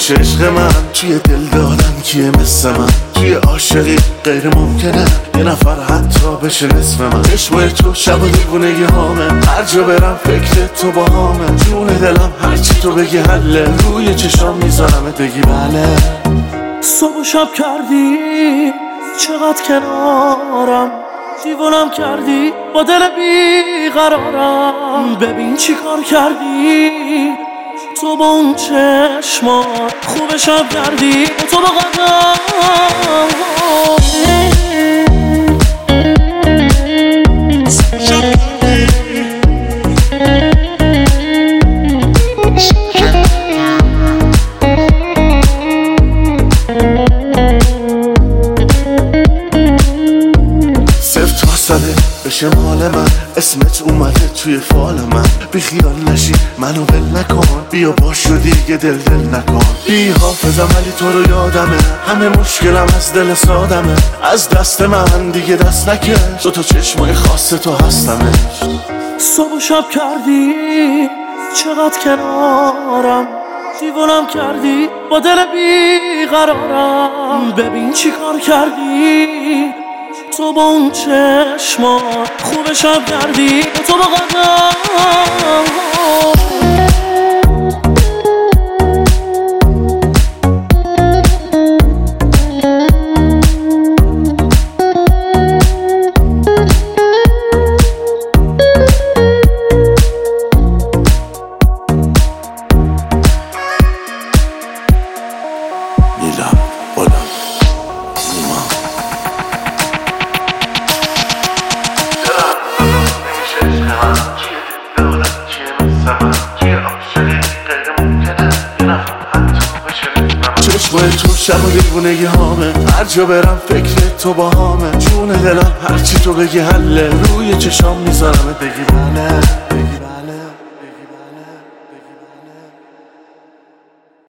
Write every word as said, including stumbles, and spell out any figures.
میشه عشق من؟ توی دل دادن کیه مثل من؟ توی عاشقی غیر ممکنه یه نفر حتی بشه نصف من. چشمای تو شب و دیوونگی هامه، هر جا برم فکر تو با هامه. جون دلم هرچی تو بگی حله، روی چشام میذارم بگی بله. صبح و شب کردی چقدر کنارم، دیوونم کردی با دل بیقرارم. ببین چی کار کردی تو با اون چشمات، خوب شب کردی تو با قدم. بشه مال من، اسمت اومده توی فال من. بی خیال نشی منو ول نکن، بیا باشو دیگه دل دل نکن. بی حافظم ولی تو رو یادمه، همه مشکلم از دل سادمه. از دست من دیگه دست نکش، دو تا چشمای خاص تو هستمه. صبح و شب کردی چقدر کنارم، دیوونم کردی با دل بیقرارم. ببین چی کار کردی تو با اون چشمات، خوب شب کردی تو با قدم. نیلم بلم نیما چشمای تو شب و دیوونگی هامه، هر جا برم فکر تو با هامه. جون دلم هرچی تو بگی حله، روی چشام میذارم بگی بله.